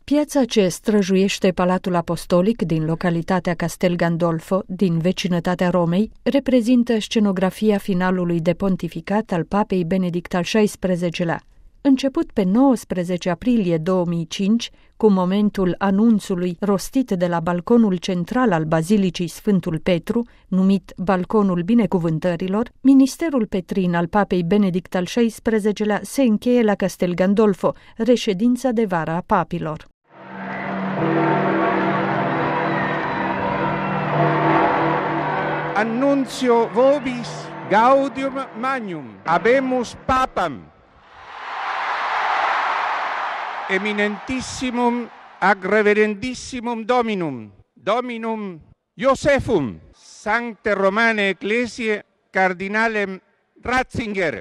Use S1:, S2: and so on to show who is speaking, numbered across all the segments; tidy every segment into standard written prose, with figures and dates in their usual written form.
S1: Piața ce străjuiește Palatul Apostolic din localitatea Castel Gandolfo, din vecinătatea Romei, reprezintă scenografia finalului de pontificat al Papei Benedict al XVI-lea. Început pe 19 aprilie 2005, cu momentul anunțului rostit de la balconul central al Bazilicii Sfântul Petru, numit Balconul Binecuvântărilor, ministerul petrin al Papei Benedict al XVI-lea se încheie la Castel Gandolfo, reședința de vară a papilor.
S2: Annuncio vobis gaudium magnum habemus papam eminentissimum ac reverendissimum dominum Iosephum Sancte Romane Ecclesiae Cardinalem Ratzinger.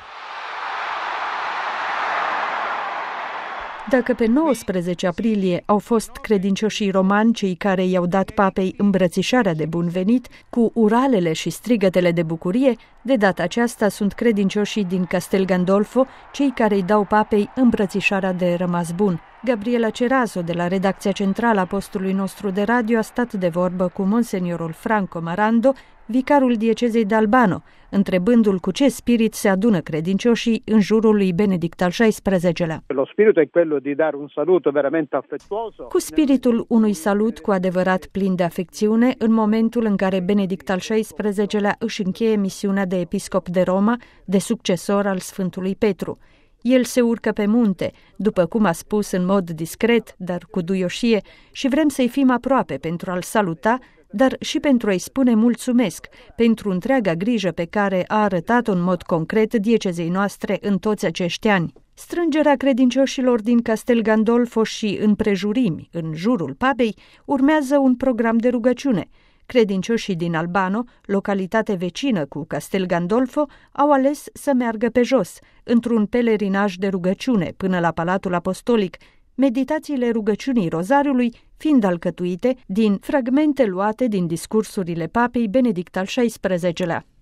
S1: Dacă pe 19 aprilie au fost credincioșii romani cei care i-au dat papei îmbrățișarea de bun venit, cu uralele și strigătele de bucurie, de data aceasta sunt credincioșii din Castel Gandolfo cei care îi dau papei îmbrățișarea de rămas bun. Gabriela Cerazo, de la redacția centrală a postului nostru de radio, a stat de vorbă cu monseniorul Franco Marando, vicarul diecezei de Albano, întrebându-l cu ce spirit se adună credincioșii în jurul lui Benedict al XVI-lea. Cu spiritul unui salut cu adevărat plin de afecțiune, în momentul în care Benedict al XVI-lea își încheie misiunea de episcop de Roma, de succesor al Sfântului Petru. El se urcă pe munte, după cum a spus în mod discret, dar cu duioșie, și vrem să-i fim aproape pentru a-l saluta, dar și pentru a-i spune mulțumesc pentru întreaga grijă pe care a arătat-o în mod concret diecezei noastre în toți acești ani. Strângerea credincioșilor din Castel Gandolfo și împrejurimi, în jurul papei, urmează un program de rugăciune. Credincioșii din Albano, localitate vecină cu Castel Gandolfo, au ales să meargă pe jos, într-un pelerinaj de rugăciune până la Palatul Apostolic, meditațiile rugăciunii Rozariului fiind alcătuite din fragmente luate din discursurile Papei Benedict al XVI-lea.